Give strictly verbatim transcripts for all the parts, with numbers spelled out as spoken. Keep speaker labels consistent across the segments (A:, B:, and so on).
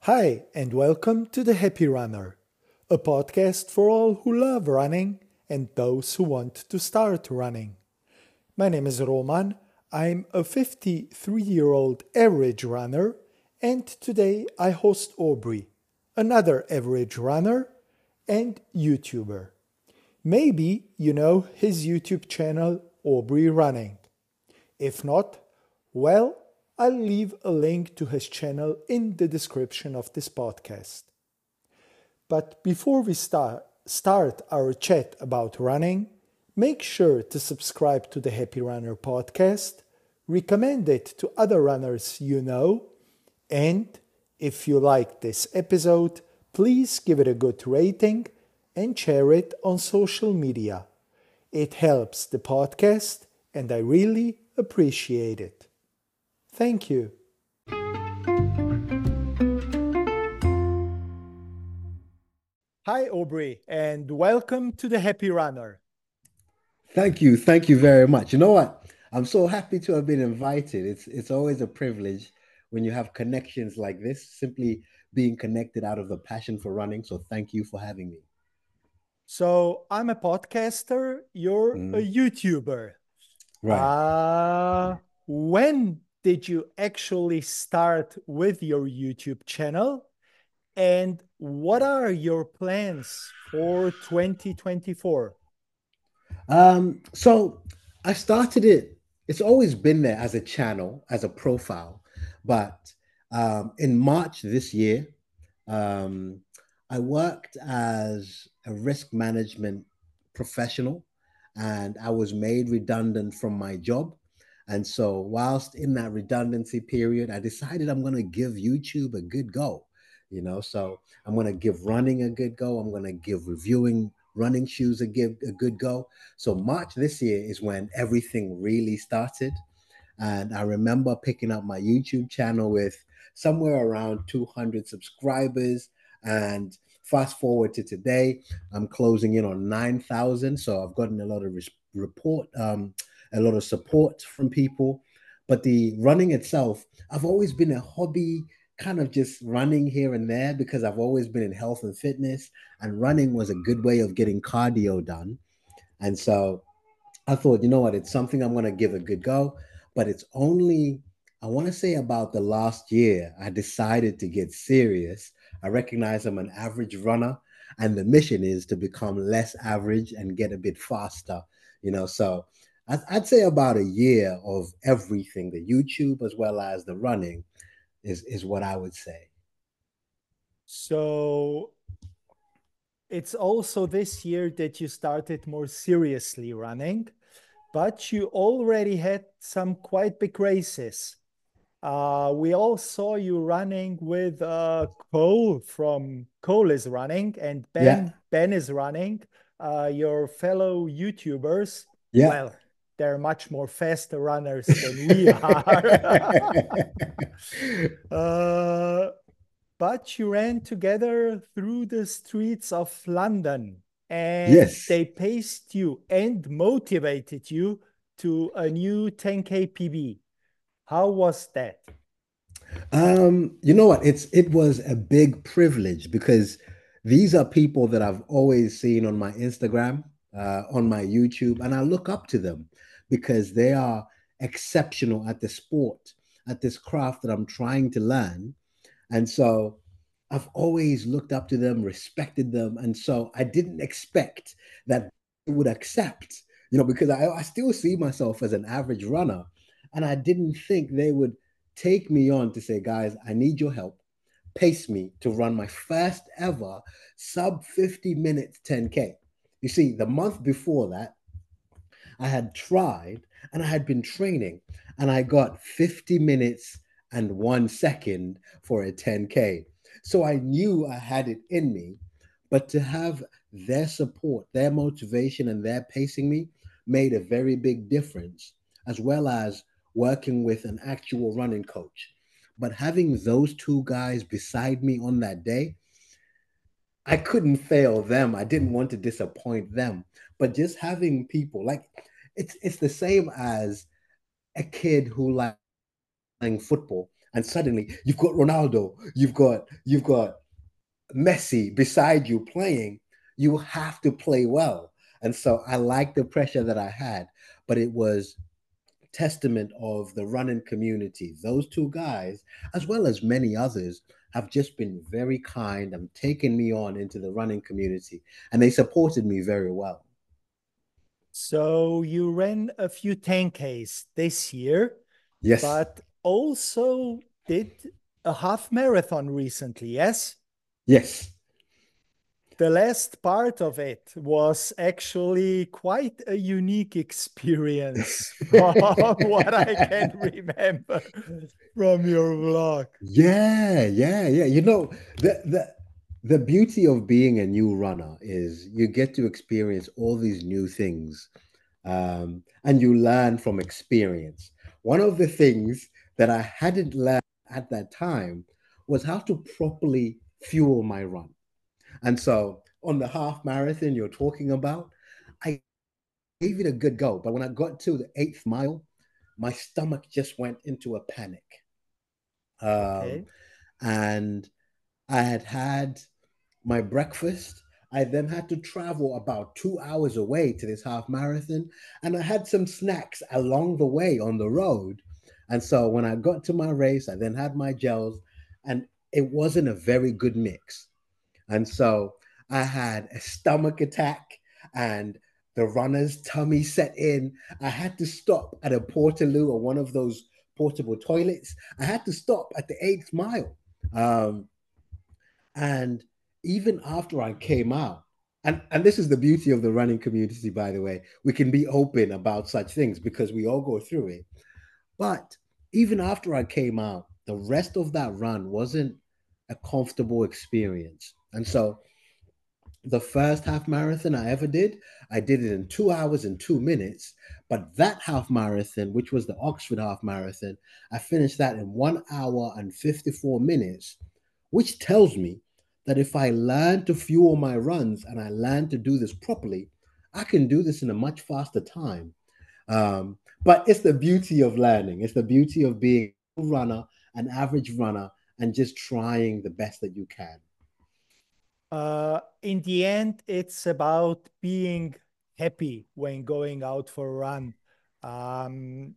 A: Hi, and welcome to The Happy Runner, a podcast for all who love running and those who want to start running. My name is Roman. I'm a fifty-three year old average runner, and today I host Aubrey, another average runner and YouTuber. Maybe you know his YouTube channel, Aubrey Running. If not, well, I'll leave a link to his channel in the description of this podcast. But before we start, start our chat about running, make sure to subscribe to the Happy Runner podcast, recommend it to other runners you know, and if you like this episode, please give it a good rating and share it on social media. It helps the podcast and I really appreciate it. Thank you. Hi, Aubrey, and welcome to the Happy Runner.
B: Thank you. Thank you very much. You know what? I'm so happy to have been invited. It's it's always a privilege when you have connections like this, simply being connected out of the passion for running. So thank you for having me.
A: So, I'm a podcaster, you're a
B: Mm,
A: YouTuber.
B: right.
A: Uh, when did you actually start with your YouTube channel? And what are your plans for twenty twenty-four?
B: Um, so I started it, it's always been there as a channel, as a profile, but um, in March this year, um, I worked as a risk management professional and I was made redundant from my job. And so, whilst in that redundancy period, I decided I'm going to give YouTube a good go. You know, so I'm going to give running a good go. I'm going to give reviewing running shoes a give a good go. So March this year is when everything really started. And I remember picking up my YouTube channel with somewhere around two hundred subscribers. And fast forward to today, I'm closing in on nine thousand. So I've gotten a lot of res- report, um, a lot of support from people. But the running itself, I've always been a hobby, kind of just running here and there because I've always been in health and fitness, and running was a good way of getting cardio done. And so I thought, you know what, it's something I'm going to give a good go. But it's only, I want to say about the last year, I decided to get serious. I recognize I'm an average runner, and the mission is to become less average and get a bit faster, you know. So I'd, I'd say about a year of everything, the YouTube as well as the running, is, is what I would say.
A: So, it's also this year that you started more seriously running, but you already had some quite big races. Uh, we all saw you running with uh, Cole from Cole is running and
B: Yeah.
A: Ben Ben is running. Uh, your fellow YouTubers,
B: Yeah.
A: well, they're much more faster runners than we are. uh, but you ran together through the streets of London and
B: Yes.
A: they paced you and motivated you to a new ten K P B. How was that?
B: Um, you know what? It's it was a big privilege because these are people that I've always seen on my Instagram, uh, on my YouTube, and I look up to them because they are exceptional at the sport, at this craft that I'm trying to learn. And so I've always looked up to them, respected them. And so I didn't expect that they would accept, you know, because I, I still see myself as an average runner. And I didn't think they would take me on to say, guys, I need your help. Pace me to run my first ever sub fifty minutes ten K. You see, the month before that, I had tried and I had been training and I got fifty minutes and one second for a ten K. So I knew I had it in me, but to have their support, their motivation, and their pacing me made a very big difference, as well as working with an actual running coach. But having those two guys beside me on that day, I couldn't fail them. I didn't want to disappoint them. But just having people like it's it's the same as a kid who likes playing football and suddenly you've got Ronaldo, you've got you've got Messi beside you playing, you have to play well. And so I like the pressure that I had, but it was testament of the running community. Those two guys, as well as many others, have just been very kind and taken me on into the running community, and they supported me very well.
A: So you ran a few ten Ks this year,
B: Yes,
A: but also did a half marathon recently, yes?
B: yes.
A: The last part of it was actually quite a unique experience from what I can remember from your vlog.
B: Yeah, yeah, yeah. You know, the the the beauty of being a new runner is you get to experience all these new things, um, and you learn from experience. One of the things that I hadn't learned at that time was how to properly fuel my run. And so on the half marathon you're talking about, I gave it a good go. But when I got to the eighth mile, my stomach just went into a panic. Um,
A: Okay.
B: and I had had my breakfast. I then had to travel about two hours away to this half marathon, and I had some snacks along the way on the road. And so when I got to my race, I then had my gels, and it wasn't a very good mix. And so I had a stomach attack, and the runner's tummy set in. I had to stop at a Portaloo or one of those portable toilets. I had to stop at the eighth mile. Um, and even after I came out, and, and this is the beauty of the running community, by the way, we can be open about such things because we all go through it. But even after I came out, the rest of that run wasn't a comfortable experience. And so the first half marathon I ever did, I did it in two hours and two minutes. But that half marathon, which was the Oxford half marathon, I finished that in one hour and fifty-four minutes, which tells me that if I learn to fuel my runs and I learn to do this properly, I can do this in a much faster time. Um, but it's the beauty of learning. It's the beauty of being a runner, an average runner, and just trying the best that you can.
A: Uh, in the end, it's about being happy when going out for a run. Um,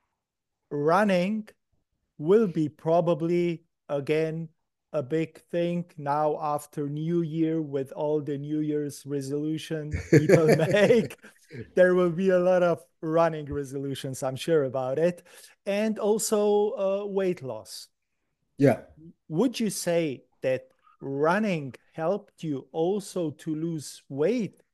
A: Running will be probably again a big thing now after New Year with all the New Year's resolution people make. There will be a lot of running resolutions, I'm sure about it. And also uh, weight loss.
B: Yeah.
A: Would you say that running helped you also to lose weight?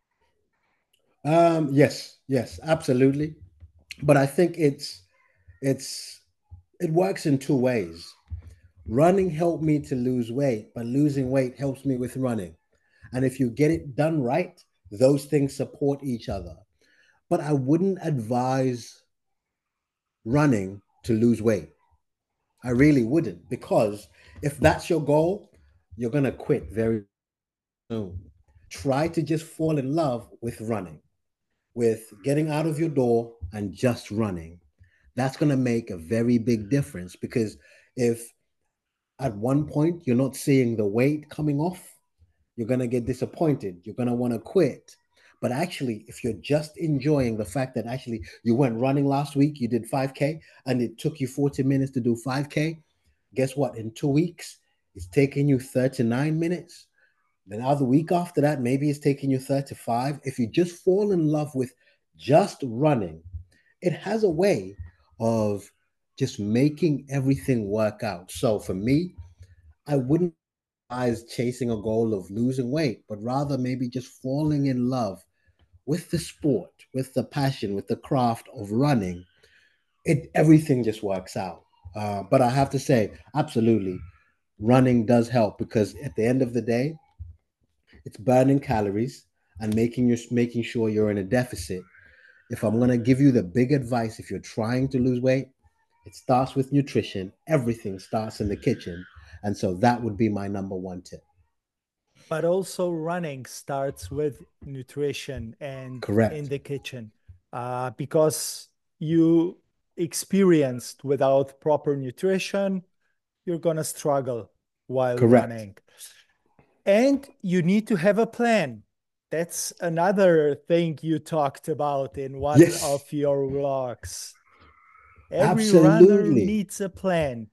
B: Um, yes, yes, absolutely. But I think it's it's it works in two ways. Running helped me to lose weight, but losing weight helps me with running. And if you get it done right, those things support each other. But I wouldn't advise running to lose weight. I really wouldn't, because if that's your goal, you're going to quit very soon. Try to just fall in love with running, with getting out of your door and just running. That's going to make a very big difference, because if at one point you're not seeing the weight coming off, you're going to get disappointed. You're going to want to quit. But actually, if you're just enjoying the fact that actually you went running last week, you did five K, and it took you forty minutes to do five K, guess what? In two weeks, it's taking you thirty-nine minutes. Then other week after that, maybe it's taking you thirty-five. If you just fall in love with just running, it has a way of just making everything work out. So for me, I wouldn't advise chasing a goal of losing weight, but rather maybe just falling in love with the sport, with the passion, with the craft of running. It everything just works out. Uh, but I have to say, absolutely, running does help, because at the end of the day, it's burning calories and making you making sure you're in a deficit. If I'm gonna give you the big advice, if you're trying to lose weight, it starts with nutrition. Everything starts in the kitchen, and so that would be my number one tip.
A: But also running starts with nutrition and in
B: Correct.
A: the kitchen, uh, because you experienced without proper nutrition, you're going to struggle while
B: Correct.
A: running. And you need to have a plan. That's another thing you talked about in one
B: Yes,
A: of your vlogs. Every runner
B: absolutely.
A: needs a plan.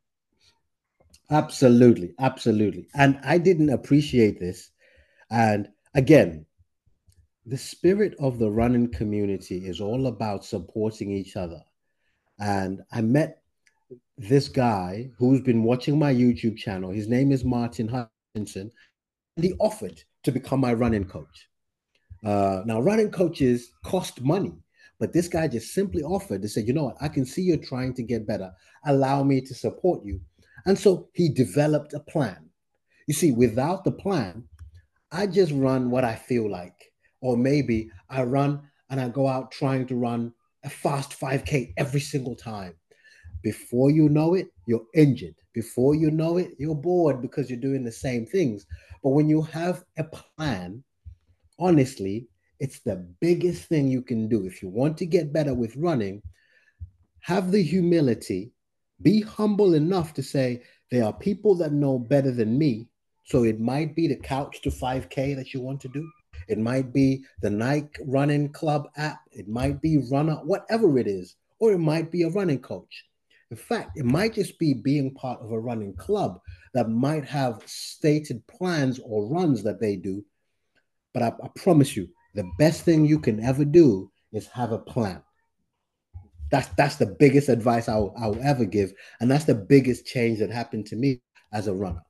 B: Absolutely. Absolutely. And I didn't appreciate this. And again, the spirit of the running community is all about supporting each other. And I met this guy who's been watching my YouTube channel. His name is Martin Hutchinson, and he offered to become my running coach. Uh, now, running coaches cost money, but this guy just simply offered to say, you know what, I can see you're trying to get better. Allow me to support you. And so he developed a plan. You see, without the plan, I just run what I feel like. Or maybe I run and I go out trying to run a fast five K every single time. Before you know it, you're injured. Before you know it, you're bored because you're doing the same things. But when you have a plan, honestly, it's the biggest thing you can do. If you want to get better with running, have the humility, be humble enough to say, there are people that know better than me. So it might be the couch to five K that you want to do. It might be the Nike Running Club app. It might be Runner, whatever it is, or it might be a running coach. In fact, it might just be being part of a running club that might have stated plans or runs that they do. But I, I promise you, the best thing you can ever do is have a plan. That's that's the biggest advice I'll, I'll ever give. And that's the biggest change that happened to me as a runner.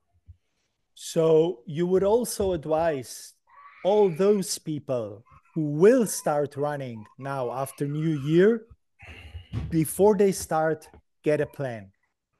A: So you would also advise all those people who will start running now after New Year, before they start, get a plan.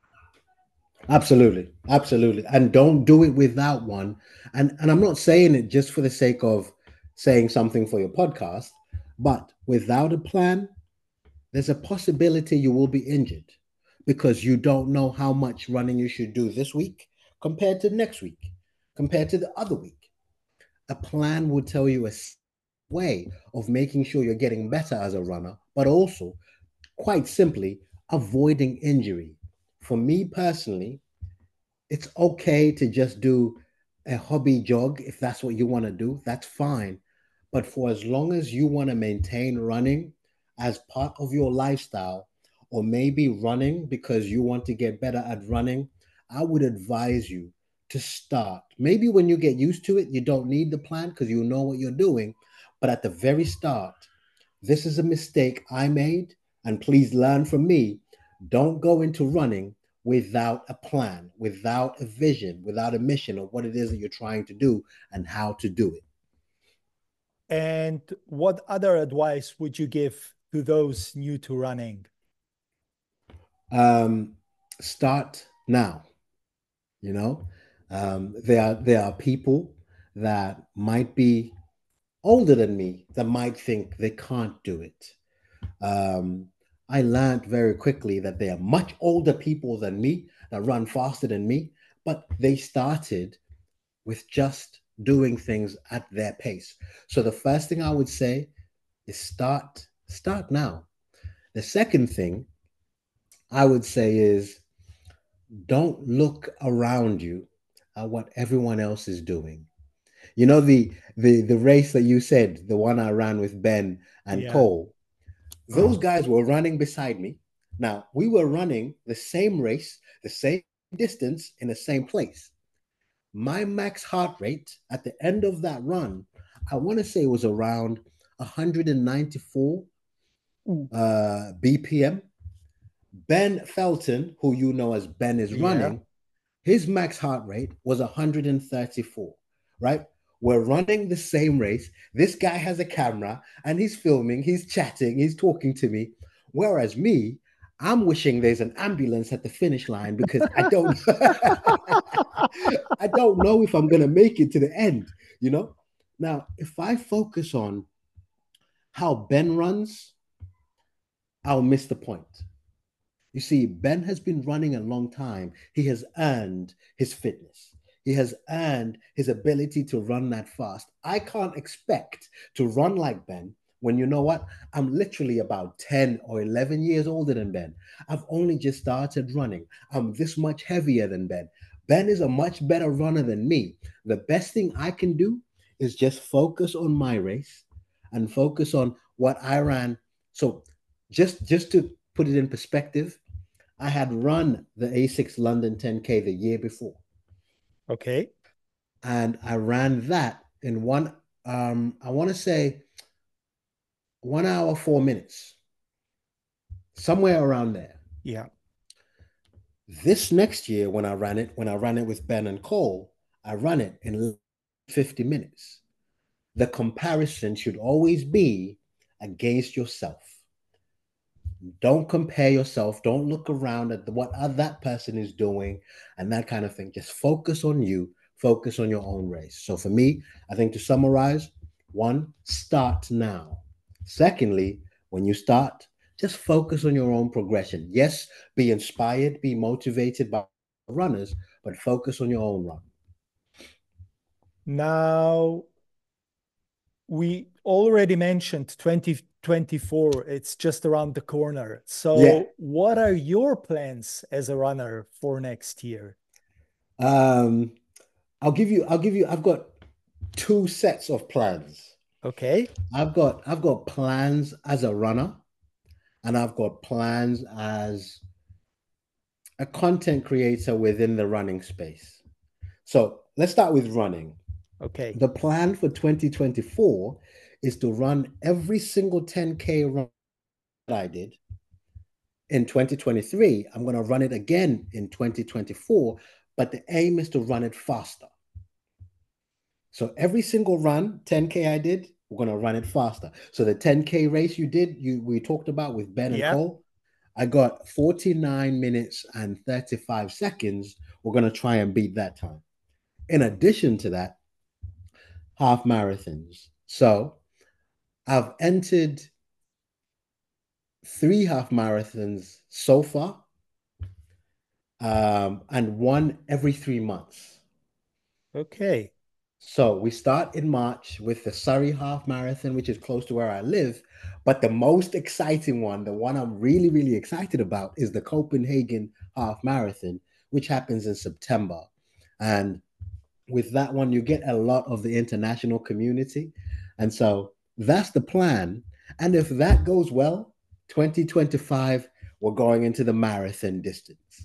B: Absolutely. Absolutely. And don't do it without one. And, and I'm not saying it just for the sake of saying something for your podcast, but without a plan, there's a possibility you will be injured because you don't know how much running you should do this week compared to next week, compared to the other week. A plan will tell you a way of making sure you're getting better as a runner, but also, quite simply, avoiding injury. For me personally, it's okay to just do a hobby jog if that's what you want to do. That's fine. But for as long as you want to maintain running as part of your lifestyle, or maybe running because you want to get better at running, I would advise you to start. Maybe when you get used to it, you don't need the plan because you know what you're doing. But at the very start, this is a mistake I made, and please learn from me. Don't go into running without a plan, without a vision, without a mission of what it is that you're trying to do and how to do it.
A: And what other advice would you give to those new to running?
B: Um, start now. You know, um, there are there are people that might be older than me that might think they can't do it. Um, I learned very quickly that there are much older people than me that run faster than me, but they started with just doing things at their pace. So the first thing I would say is start start now. The second thing I would say is don't look around you at what everyone else is doing. You know the the the race that you said, the one I ran with Ben and
A: Yeah.
B: Cole, those guys were running beside me. Now, we were running the same race, the same distance in the same place. My max heart rate at the end of that run, I want to say, was around one hundred ninety-four uh, B P M. Ben Felton, who you know as Ben is
A: Yeah.
B: running, his max heart rate was one hundred thirty-four, right? We're running the same race. This guy has a camera and he's filming, he's chatting, he's talking to me. Whereas me, I'm wishing there's an ambulance at the finish line because I don't I don't know if I'm gonna make it to the end, you know? Now, if I focus on how Ben runs, I'll miss the point. You see, Ben has been running a long time. He has earned his fitness. He has earned his ability to run that fast. I can't expect to run like Ben when you know what? I'm literally about ten or eleven years older than Ben. I've only just started running. I'm this much heavier than Ben. Ben is a much better runner than me. The best thing I can do is just focus on my race and focus on what I ran. So just just to put it in perspective, I had run the ASICS London ten K the year before.
A: Okay.
B: And I ran that in one, um, I want to say one hour, four minutes, somewhere around there.
A: Yeah.
B: This next year, when I ran it, when I ran it with Ben and Cole, I ran it in fifty minutes. The comparison should always be against yourself. Don't compare yourself. Don't look around at the, what that person is doing and that kind of thing. Just focus on you. Focus on your own race. So for me, I think to summarize, one, start now. Secondly, when you start, just focus on your own progression. Yes, be inspired, be motivated by runners, but focus on your own run.
A: Now, we already mentioned twenty twenty-four. It's just around the corner.
B: Yeah.
A: So, what are your plans as a runner for next year?
B: Um, I'll give you, I'll give you, I've got two sets of plans.
A: Okay.
B: I've got I've got plans as a runner, and I've got plans as a content creator within the running space. So let's start with running.
A: Okay.
B: The plan for twenty twenty-four is to run every single ten K run that I did in twenty twenty-three. I'm going to run it again in twenty twenty-four, but the aim is to run it faster. So every single run, ten K I did, we're going to run it faster. So the ten K race you did, you we talked about with Ben and
A: Yeah.
B: Cole, I got forty-nine minutes and thirty-five seconds. We're going to try and beat that time. In addition to that, half marathons. So I've entered three half marathons so far, um, and one every three months.
A: Okay.
B: So we start in March with the Surrey Half Marathon, which is close to where I live. But the most exciting one, the one I'm really, really excited about, is the Copenhagen Half Marathon, which happens in September. And with that one, you get a lot of the international community. And so that's the plan. And if that goes well, twenty twenty-five, we're going into the marathon distance.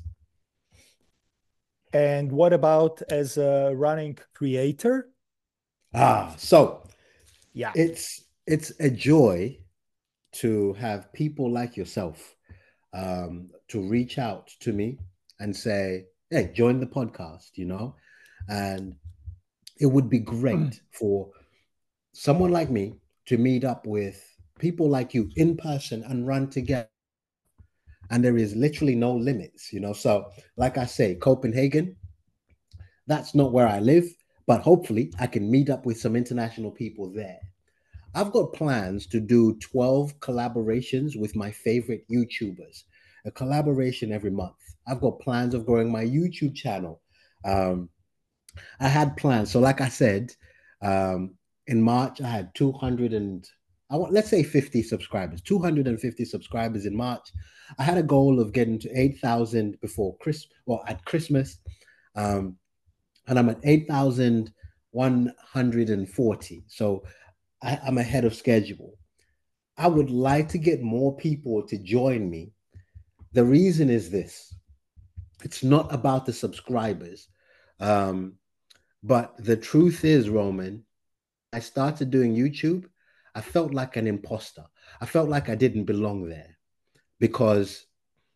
A: And what about as a running creator?
B: Ah, so
A: Yeah.
B: it's it's a joy to have people like yourself um, to reach out to me and say, hey, join the podcast, you know? And it would be great for someone like me to meet up with people like you in person and run together. And there is literally no limits, you know? So, like I say, Copenhagen, that's not where I live, but hopefully I can meet up with some international people there. I've got plans to do twelve collaborations with my favorite YouTubers, a collaboration every month. I've got plans of growing my YouTube channel. Um, I had plans. So, like I said, um, in March, I had two hundred and I want, let's say fifty subscribers, two hundred fifty subscribers in March. I had a goal of getting to eight thousand before Christmas, well, at Christmas. Um, and I'm at eight thousand one hundred forty. So, I, I'm ahead of schedule. I would like to get more people to join me. The reason is this: it's not about the subscribers. Um, but the truth is, Roman, I started doing YouTube. I felt like an imposter. I felt like I didn't belong there because,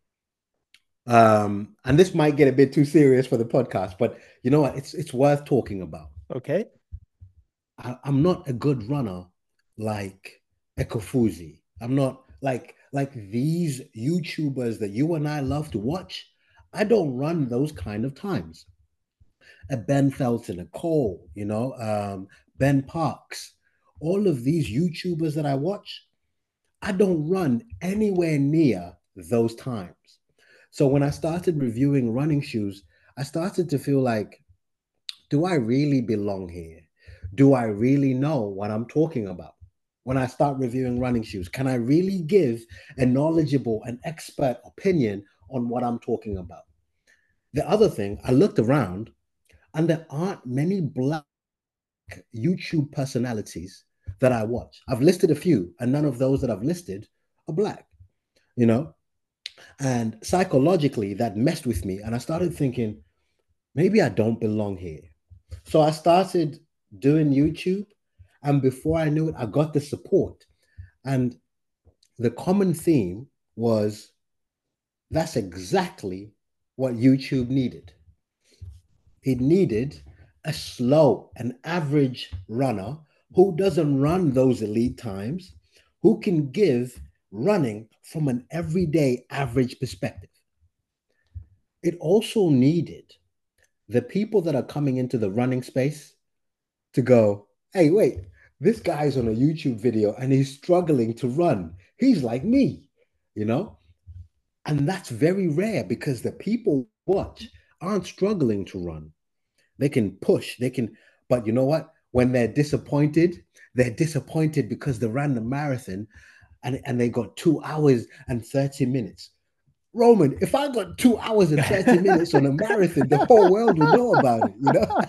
B: um, and this might get a bit too serious for the podcast, but you know what? It's it's worth talking about.
A: Okay.
B: I, I'm not a good runner like Ekofuzi. I'm not like like these YouTubers that you and I love to watch. I don't run those kind of times. A Ben Felton, a Cole, you know, um, Ben Parks, all of these YouTubers that I watch, I don't run anywhere near those times. So when I started reviewing running shoes, I started to feel like, do I really belong here? Do I really know what I'm talking about when I start reviewing running shoes? Can I really give a knowledgeable and expert opinion on what I'm talking about? The other thing, I looked around and there aren't many black YouTube personalities that I watch. I've listed a few, and none of those that I've listed are black, you know? And psychologically, that messed with me. And I started thinking, maybe I don't belong here. So I started doing YouTube. And before I knew it, I got the support. And the common theme was that's exactly what YouTube needed. It needed a slow, an average runner who doesn't run those elite times, who can give running from an everyday average perspective. It also needed the people that are coming into the running space to go, hey, wait, this guy's on a YouTube video and he's struggling to run. He's like me, you know? And that's very rare because the people watch aren't struggling to run. They can push, they can, but you know what? When they're disappointed, they're disappointed because they ran the marathon and, and they got two hours and thirty minutes. Roman, if I got two hours and thirty minutes on a marathon, the whole world would know about it, you know?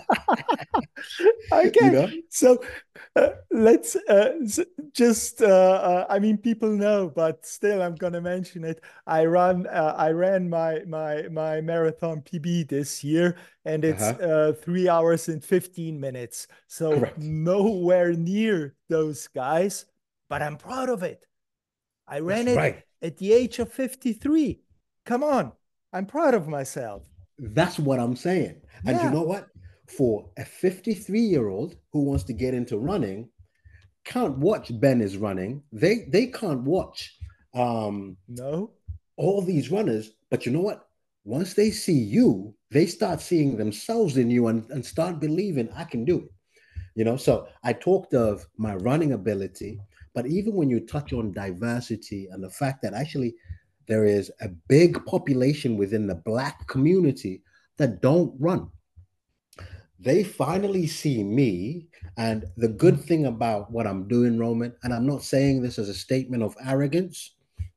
A: Okay, you know? so uh, let's uh, just, uh, uh, I mean, people know, but still I'm going to mention it. I run, uh, I ran my, my, my marathon P B this year, and it's uh-huh. uh, three hours and fifteen minutes. So Correct. Nowhere near those guys, but I'm proud of it. I ran That's it right. at the age of fifty-three. Come on. I'm proud of myself.
B: That's what I'm saying. And yeah. You know what? For a fifty-three-year-old who wants to get into running, can't watch Ben is running. They they can't watch um,
A: no
B: all these runners. But you know what? Once they see you, they start seeing themselves in you and, and start believing I can do it. You know, so I talked of my running ability, but even when you touch on diversity and the fact that actually there is a big population within the Black community that don't run. They finally see me. And the good thing about what I'm doing, Roman, and I'm not saying this as a statement of arrogance,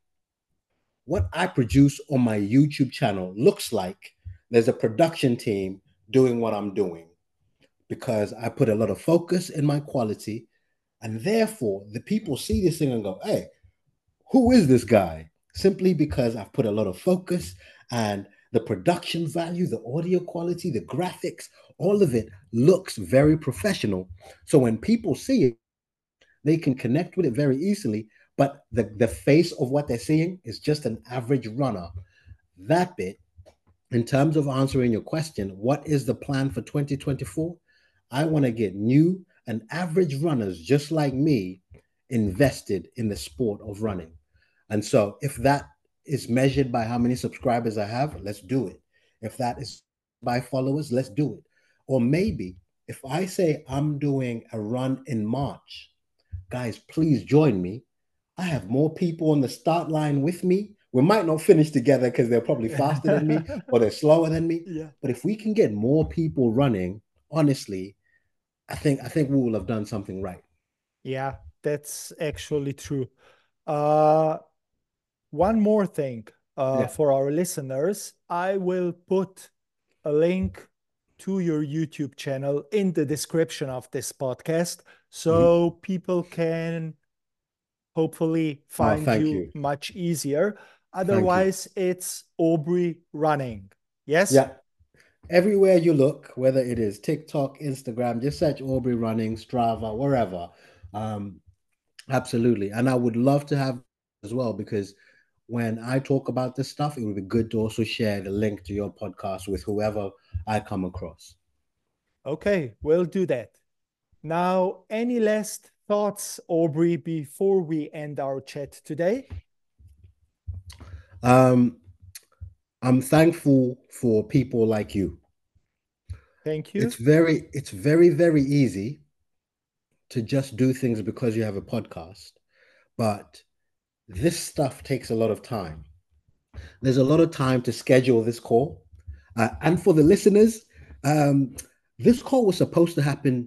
B: what I produce on my YouTube channel looks like there's a production team doing what I'm doing because I put a lot of focus in my quality. And therefore, the people see this thing and go, hey, who is this guy? Simply because I've put a lot of focus and the production value, the audio quality, the graphics, all of it looks very professional. So when people see it, they can connect with it very easily. But the, the face of what they're seeing is just an average runner. That bit, in terms of answering your question, what is the plan for twenty twenty-four? I want to get new and average runners just like me invested in the sport of running. And so if that is measured by how many subscribers I have, let's do it. If that is by followers, let's do it. Or maybe if I say I'm doing a run in March, guys, please join me. I have more people on the start line with me. We might not finish together because they're probably faster than me or they're slower than me.
A: Yeah.
B: But if we can get more people running, honestly, I think I think we will have done something right.
A: Yeah, that's actually true. Uh, one more thing uh, yeah. for our listeners, I will put a link to your YouTube channel in the description of this podcast so mm-hmm. people can hopefully find
B: oh,
A: you,
B: you
A: much easier. Otherwise, it's Aubrey Running. Yes?
B: Yeah. Everywhere you look, whether it is TikTok, Instagram, just search Aubrey Running, Strava, wherever. Um, absolutely. And I would love to have as well, because when I talk about this stuff, it would be good to also share the link to your podcast with whoever I come across.
A: Okay, we'll do that. Now, any last thoughts, Aubrey, before we end our chat today?
B: Um, I'm thankful for people like you.
A: Thank you.
B: It's very, it's very, very easy to just do things because you have a podcast, but this stuff takes a lot of time. There's a lot of time to schedule this call. Uh, and for the listeners, um, this call was supposed to happen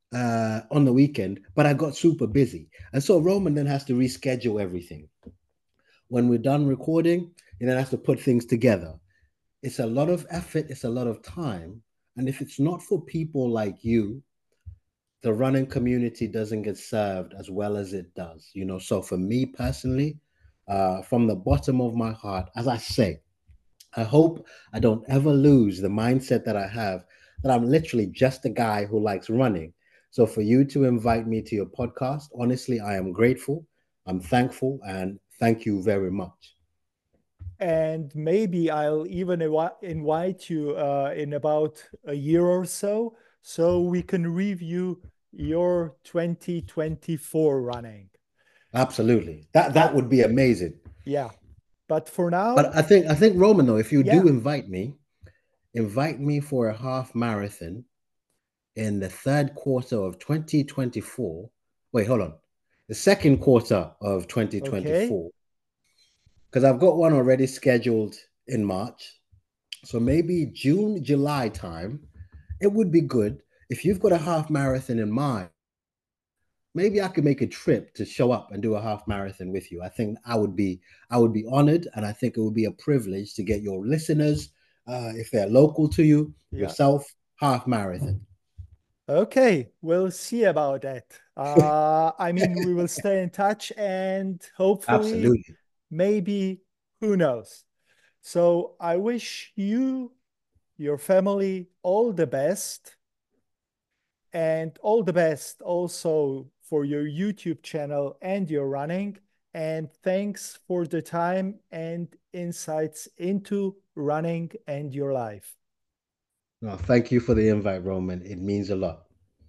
B: uh, on the weekend, but I got super busy. And so Roman then has to reschedule everything. When we're done recording, he then has to put things together. It's a lot of effort, it's a lot of time. And if it's not for people like you, the running community doesn't get served as well as it does. You know, so for me personally, uh, from the bottom of my heart, as I say, I hope I don't ever lose the mindset that I have, that I'm literally just a guy who likes running. So for you to invite me to your podcast, honestly, I am grateful. I'm thankful, and thank you very much.
A: And maybe I'll even invi- invite you uh, in about a year or so, so we can review your twenty twenty-four running.
B: Absolutely. That that
A: But
B: would be amazing.
A: yeah, but for
B: But
A: now,
B: I think I think Roman, though, if you
A: yeah,
B: do invite me, invite me for a half marathon in the third quarter of twenty twenty-four. Wait, hold on. The second quarter of
A: okay.
B: twenty twenty-four, because I've got one already scheduled in March. So maybe June, July time, it would be good if you've got a half marathon in mind. Maybe I could make a trip to show up and do a half marathon with you. I think I would be I would be honored, and I think it would be a privilege to get your listeners, uh, if they're local to you,
A: Yeah.
B: yourself, half marathon.
A: Okay, we'll see about that. Uh, I mean, we will stay in touch and hopefully,
B: Absolutely.
A: maybe, who knows? So I wish you, your family, all the best, and all the best also for your YouTube channel and your running. And thanks for the time and insights into running and your life.
B: No, thank you for the invite, Roman. It means a lot.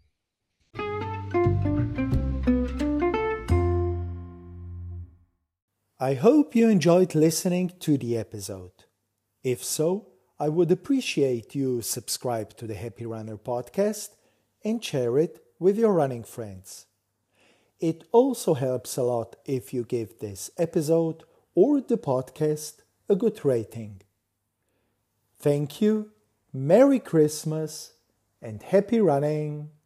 A: I hope you enjoyed listening to the episode. If so, I would appreciate you subscribe to the Happy Runner podcast and share it with your running friends. It also helps a lot if you give this episode or the podcast a good rating. Thank you, Merry Christmas, and happy running!